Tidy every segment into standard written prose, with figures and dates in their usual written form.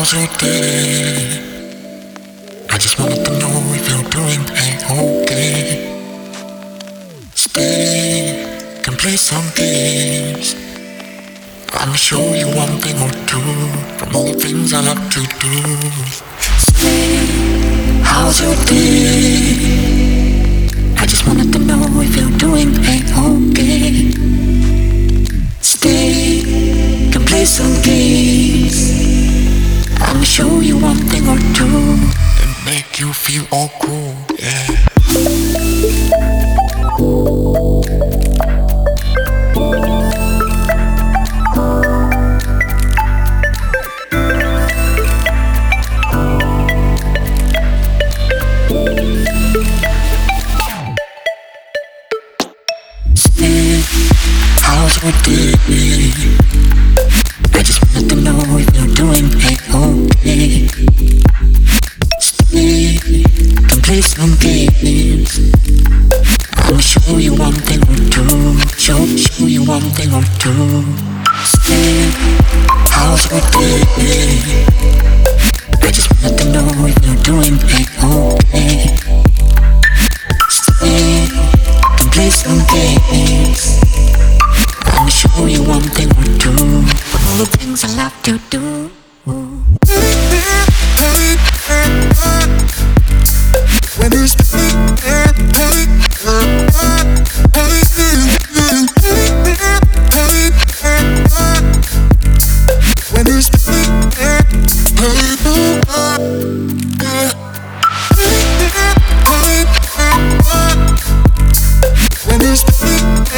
How's your day? I just wanted to know if you're doing okay. Stay, can play some games. I'ma show you one thing or two from all the things I like to do. Stay, how's your day? I just wanted to know if you're doing okay. Stay, can play some games. I'ma show you one thing or two and make you feel all cool, yeah. Stay, how's your day? I just wanted to know if you're doing okay. Stay, can play some games. I'ma show you one thing or two. Show you one thing or two. Stay, how's your day? I just wanted to know if you're doing okay. Stay, can play some games. I'ma show you one thing or two. All the things I love to do. When you stay, when you stay, when you stay.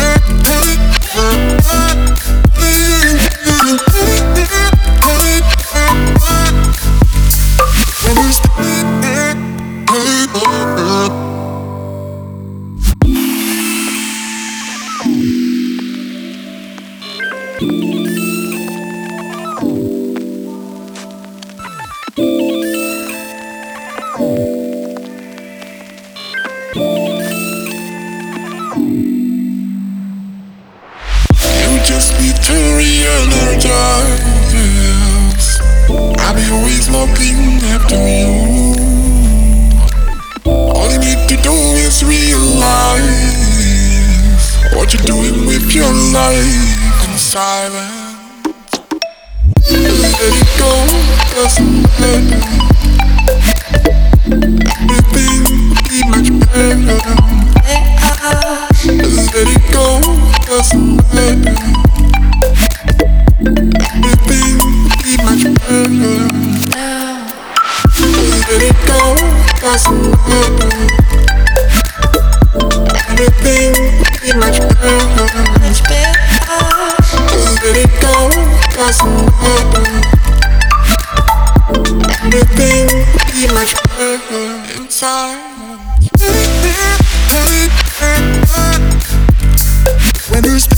You just need to re-energize. I'll be always looking after you. All you need to do is realize what you're doing with your life in silence. Let it go, doesn't matter. Everything will be much better. Let it go, doesn't matter. Everything will be much better. Let it go, doesn't matter. Everything will be much better. Let it go, doesn't matter. Everything will be much better inside. When you stay